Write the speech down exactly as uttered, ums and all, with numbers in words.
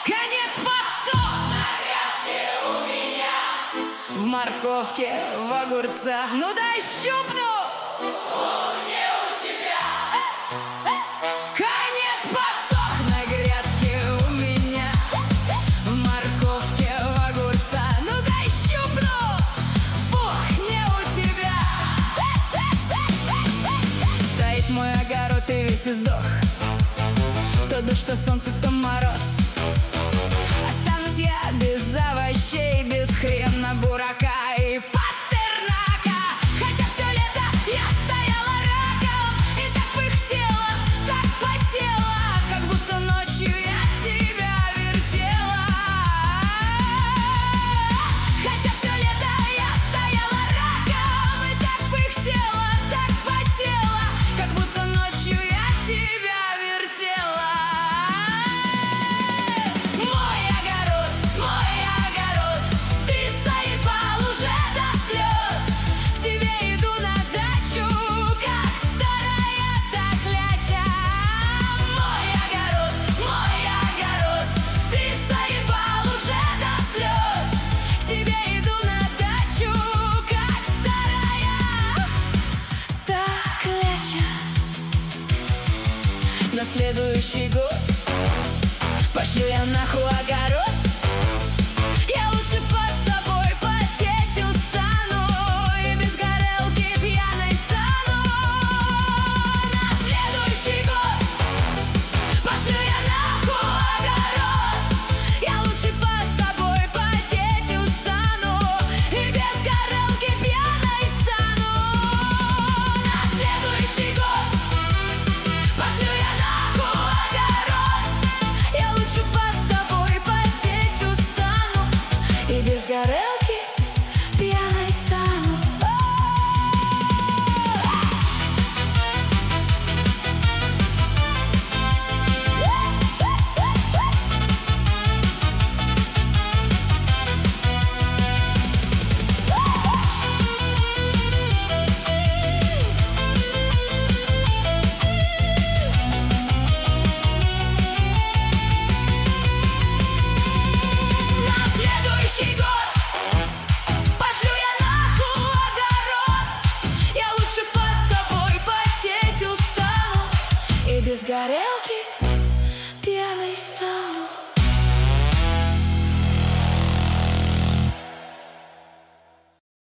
Конец подсох. На грядке у меня, в морковке, в огурцах. Ну дай щупну. Фу, не у тебя. Конец подсох. На грядке у меня, в морковке, в огурцах. Ну дай щупну. Фух, не у тебя. Стоит мой огород и весь издох. То дождь, то солнце, то мороз. Останусь я без овощей, без хрена, бурака и пастернака. Хотя все лето я стояла раком и так пыхтела, так потела, как будто ночью я тебя вертела. Хотя все лето я стояла раком и так пыхтела, так потела, как будто ночью я тебя вертела. На следующий год пошлю я нахуй огород. Я лучше под тобой потеть устану и без горелки пьяной стану. На следующий год пошлю я нахуй огород. Я лучше под тобой потеть устану и без горелки пьяной стану. На следующий год пошлю я без горелки пьяной стану. На следующий год без горелки